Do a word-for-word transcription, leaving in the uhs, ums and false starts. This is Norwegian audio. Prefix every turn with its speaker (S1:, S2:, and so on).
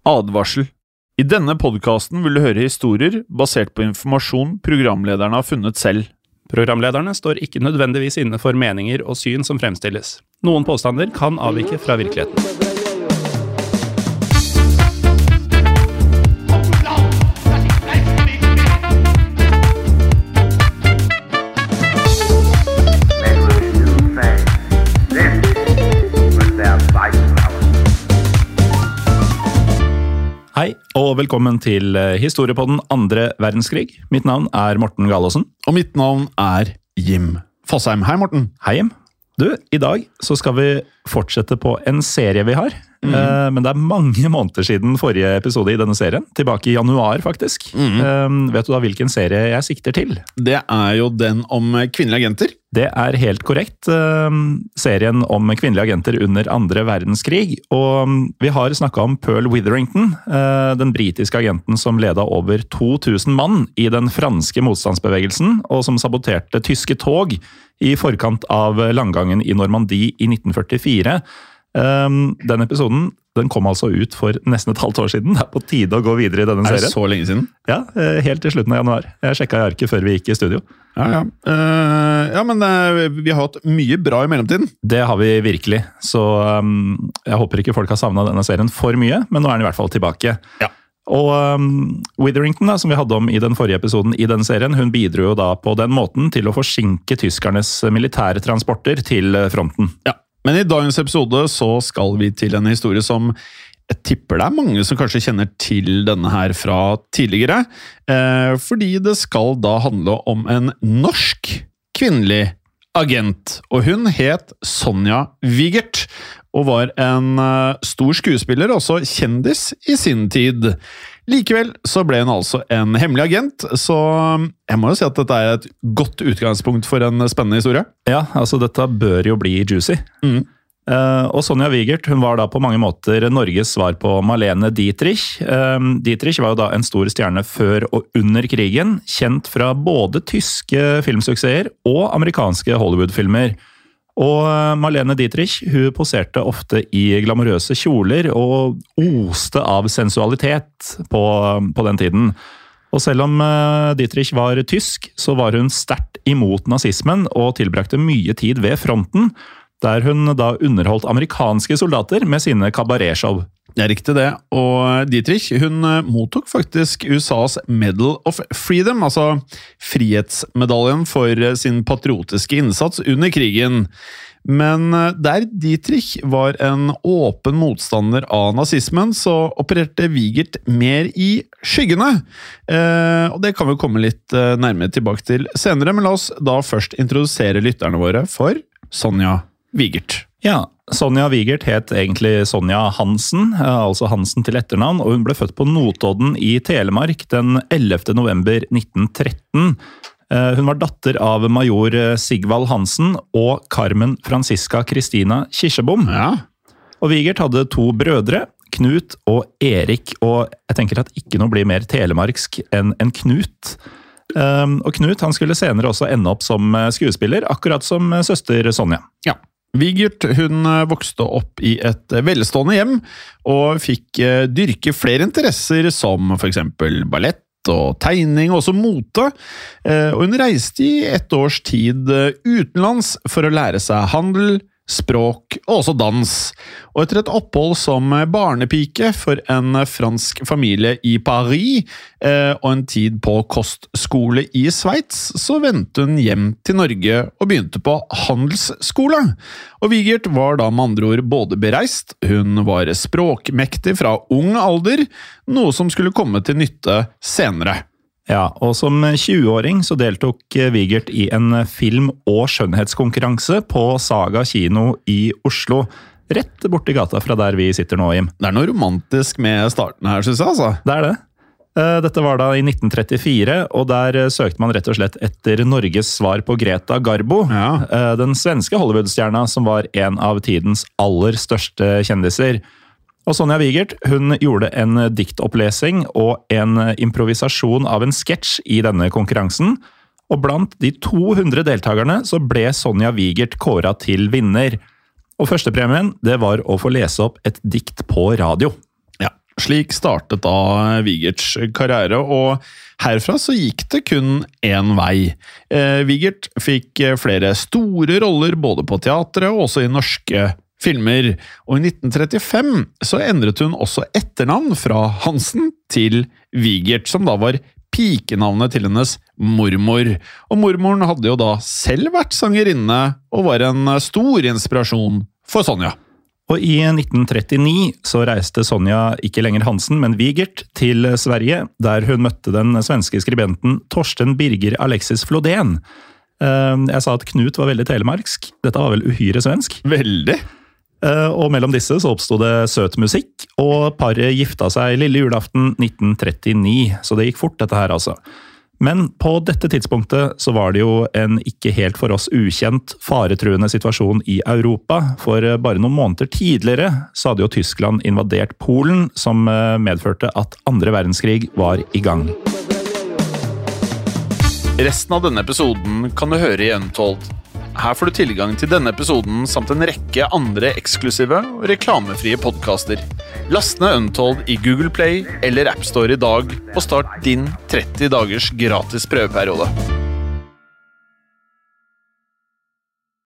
S1: Advarsel. I denne podcasten vil du høre historier basert på informasjon programlederne har funnet selv.
S2: Programlederne står ikke nødvendigvis inne for meninger og syn som fremstilles. Noen påstander kan avvike fra virkeligheten. Hei, og velkommen til Historiepodden andre verdenskrig. Mitt navn er Morten Galaasen.
S1: Og mitt navn er Jim Fosheim. Hei, Morten.
S2: Hei, Jim. Du, i dag så skal vi fortsette på en serie vi har. Mm. Uh, men det er mange måneder siden forrige episode i denne serien. Tilbake i januar, faktisk. Mm. Uh, vet du da hvilken serie jeg sikter til? Det
S1: er jo den om kvinnelige agenter.
S2: Det er helt korrekt. Uh, serien om kvinnelige agenter under andre verdenskrig. Og vi har snakket om Pearl Witherington, uh, den britiske agenten som ledet over to tusen mann i den franske motstandsbevegelsen, og som saboterte tyske tog i forkant av landgangen i Normandie i nitten førtifire. Um, den episoden den kom altså ut for nesten et halvt år siden. Det er på tide å gå videre i denne serien.
S1: Er det så lenge siden?
S2: Ja, helt til slutten av januar. Jeg sjekket i arket før vi gikk i studio.
S1: Ja, ja. Uh, ja men uh, vi har hatt mye bra i mellomtiden.
S2: Det har vi virkelig. Så um, jeg håper ikke folk har savnet denne serien for mye, men nå er den i hvert fall tilbake.
S1: Ja.
S2: Og um, Witherington, da, som vi hadde om i den forrige episoden i den serien, hun bidro jo da på den måten til å forsinke tyskernes militære transporter til fronten.
S1: Ja. Men i dagens episode så skal vi til en historie som jeg tipper det er mange som kanskje kjenner til denne her fra tidligere, eh, fordi det skal da handle om en norsk kvinnelig agent, og hun het Sonja Wigert, og var en uh, stor skuespiller, også kjendis i sin tid. Likevel så ble hun altså en hemmelig agent, så jeg må jo si at dette er et godt utgangspunkt for en spennende historie.
S2: Ja, altså dette bør jo bli juicy. Mm. Uh, og Sonja Wigert, hun var da på mange måter Norges svar på Marlene Dietrich. Uh, Dietrich var jo da en stor stjerne før og under krigen, kjent fra både tyske filmsuksesser og amerikanske Hollywood-filmer. Og Marlene Dietrich, hun poserte ofte i glamorøse kjoler og oste av sensualitet på, på den tiden. Og selv om Dietrich var tysk, så var hun sterkt imot nazismen og tilbrakte mye tid ved fronten, der hun da underholdt amerikanske soldater med sine kabaretshow.
S1: Det er riktig det, og Dietrich, hun mottok faktisk U S A's Medal of Freedom, altså frihetsmedaljen for sin patriotiske innsats under krigen. Men der Dietrich var en åpen motstander av nazismen, så opererte Wigert mer i skyggene. Eh, og det kan vi komme litt nærmere tilbake til senere, men la oss da først introdusere lytterne våre for Sonja Wigert.
S2: Ja, Sonja Wigert het egentlig Sonja Hansen, altså Hansen til etternavn, og hun ble født på Notodden i Telemark den ellevte november nitten tretten. Hun var datter av major Sigvald Hansen og Carmen Francisca Kristina Kirsebom.
S1: Ja.
S2: Og Wigert hadde to brødre, Knut og Erik, og jeg tenker at ikke noe blir mer telemarksk enn en Knut. Og Knut han skulle senere også ende opp som skuespiller, akkurat som søster Sonja.
S1: Ja. Wigert hun vokste opp i et velstående hjem og fikk dyrke flere interesser som for eksempel ballett og tegning og også mote. Og hun reiste i ett års tid utenlands for å lære seg handel, språk og også dans. Og etter et opphold som barnepike for en fransk familie i Paris eh, og en tid på kostskole i Sveits, så vendte hun hjem til Norge og begynte på handelsskole. Og Wigert var da med andre ord både bereist, hun var språkmektig fra ung alder, noe som skulle komme til nytte senere.
S2: Ja, og som tjueåring så deltok Wigert i en film- og skjønnhetskonkurranse på Saga kino i Oslo. Rett borti gata fra der vi sitter nå, Jim.
S1: Det er noe romantisk med starten her, synes jeg, altså.
S2: Det er det. Dette var da i nitten trettifire, og der søkte man rett og slett etter Norges svar på Greta Garbo.
S1: Ja.
S2: Den svenske Hollywood-stjerna som var en av tidens aller største kjendiser. Og Sonja Wigert, hun gjorde en diktopplesing og en improvisasjon av en sketsj i denne konkurransen. Og blant de to hundre deltakerne så ble Sonja Wigert kåret til vinner. Og førstepremien, det var å få lese opp et dikt på radio.
S1: Ja, Slik startet da Wigerts karriere, og herfra så gikk det kun en vei. Eh, Wigert fikk flere store roller både på teatret og også i norske filmer, og i nitten trettifem så endret hun også etternavn fra Hansen til Wigert, som da var pikenavnet til hennes mormor. Og mormoren hadde jo da selv vært sangerinne og var en stor inspirasjon for Sonja.
S2: Og i nitten trettini så reiste Sonja ikke lenger Hansen, men Wigert til Sverige, der hun møtte den svenske skribenten Torsten Birger Alexis Flodén. Jeg sa at Knut var veldig telemarksk. Dette var vel uhyre svensk?
S1: Veldig.
S2: Og mellom disse så oppstod det søt musikk, og paret gifta seg lille julaften nitten trettini, så det gikk fort dette her altså. Men på dette tidspunktet så var det jo en ikke helt for oss ukjent faretruende situasjon i Europa, for bare noen måneder tidligere så hadde jo Tyskland invadert Polen, som medførte at andre verdenskrig var i gang.
S1: Resten av denne episoden kan du høre i Untold. Her får du tilgang til denne episoden samt en rekke andre eksklusive og reklamefrie podcaster. Last ned Untold i Google Play eller App Store i dag og start din tretti dagers gratis prøveperiode.